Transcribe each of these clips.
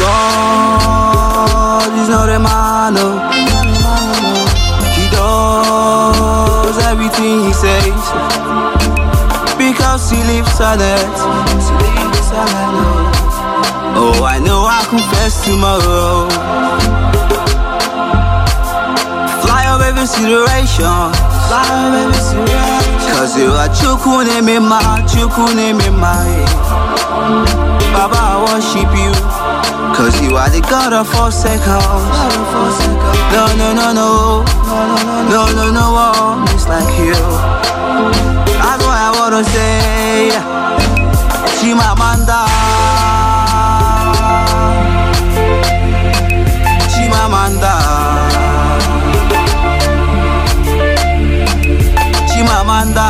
God is not a man, no. He does everything he says, because he lives silent. Oh, I know I confess tomorrow. Fly over every situation, cause you are chukune me ma. Baba, I worship you, cause you are the God of all seconds. No, one is like you. That's why I wanna say, Chimamanda, Chimamanda, Chimamanda,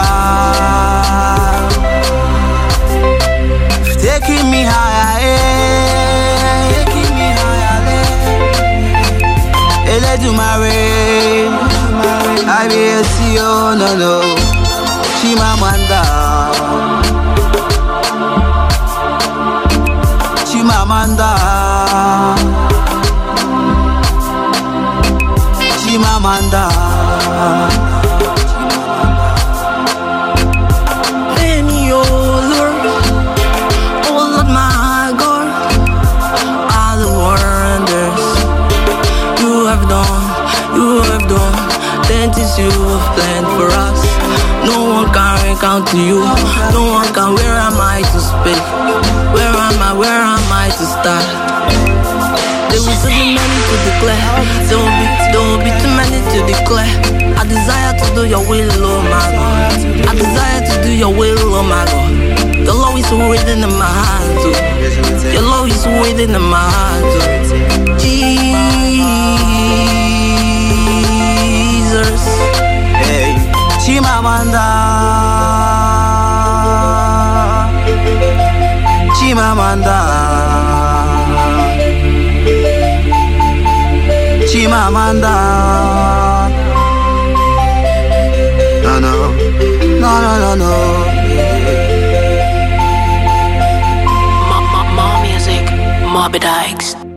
taking me higher, taking me higher. Eledumare, I be a CEO, no. Chimamanda, Chimamanda, Chimamanda. Many, oh Lord, oh Lord my God, all the wonders you have done, things you have planned for us. No one can recount to you. No one can. Where am I to speak? Where am I to start? There will still be many to declare. There will be too many to declare. I desire to do your will, oh my God. I desire to do your will, oh my God. Your law is written in my hands, oh. Your law is written in my hands, oh. Jesus. Hey, Chimamanda, Chimamanda, Chimamanda. No. More music, Morbid Dykes.